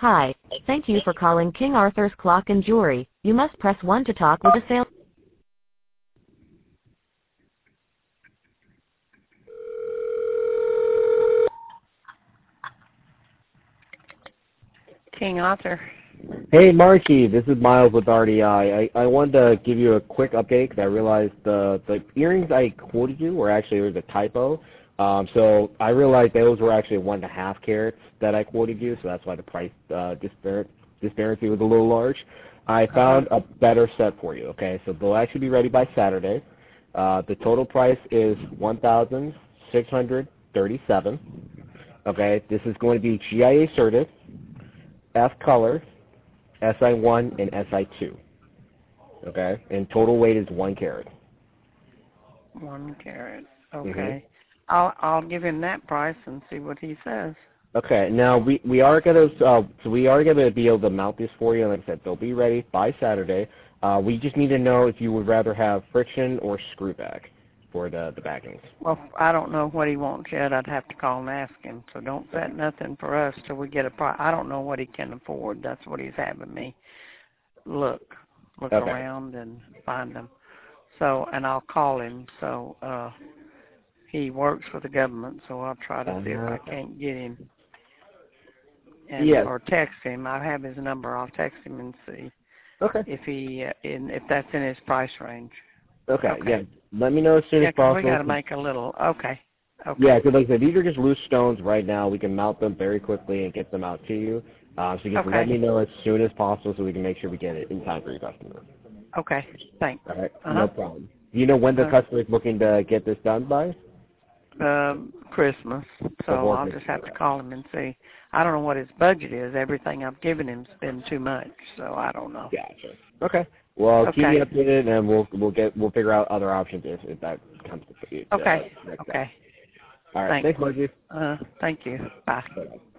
Hi. Thank you for calling King Arthur's Clock and Jewelry. You must press 1 to talk with a sales. King Arthur. Hey, Marky, this is Miles with RDI. I wanted to give you a quick update because I realized the earrings I quoted you were actually, there was a typo. So I realized those were actually 1.5 carats that I quoted you, so that's why the price disparity was a little large. I found a better set for you, okay? So they'll actually be ready by Saturday. The total price is $1,637. Okay, this is going to be GIA certed, F color, SI1 and SI2. Okay, and total weight is 1 carat. 1 carat. Okay. I'll give him that price and see what he says. Okay. Now we are gonna be able to mount this for you. Like I said, they'll be ready by Saturday. We just need to know if you would rather have friction or screw back for the backings. Well, I don't know what he wants yet. I'd have to call and ask him. So don't set nothing for us till we get a price. I don't know what he can afford. That's what he's having me look around and find them. So, and I'll call him. So he works for the government, so I'll try to see if I can't get him. And, or text him. I have his number. I'll text him and see if he if that's in his price range. Okay. Yeah. Let me know as soon as possible. We got to make a little. Okay. Yeah, because like I said, these are just loose stones right now. We can mount them very quickly and get them out to you. So you just let me know as soon as possible so we can make sure we get it in time for your customer. Okay. Thanks. All right. No problem. Do you know when the customer is looking to get this done by? Christmas. So I'll just have to call him and see. I don't know what his budget is. Everything I've given him's been too much, so I don't know. Gotcha. Okay. Well, keep me updated, and we'll figure out other options if that comes to you. Okay. All right. Thanks. Thanks, Margie. Thank you. Bye. Bye-bye.